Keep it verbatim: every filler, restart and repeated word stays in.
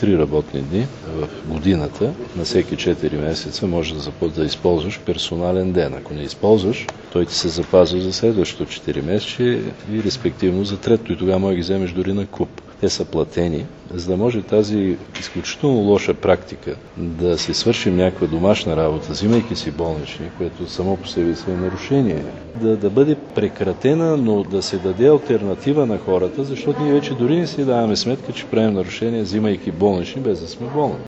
три работни дни в годината. На всеки четири месеца може да, да използваш персонален ден. Ако не използваш, той ти се запазва за следващото четири месеца и респективно за трето. И тогава може да ги вземеш дори на куп. Те са платени, за да може тази изключително лоша практика да се свършим някаква домашна работа, взимайки си болнични, което само по себе си е нарушение, да, да бъде прекратена, но да се даде алтернатива на хората, защото ние вече дори не си даваме сметка, че правим нарушение, взимайки болнични, без да сме болни.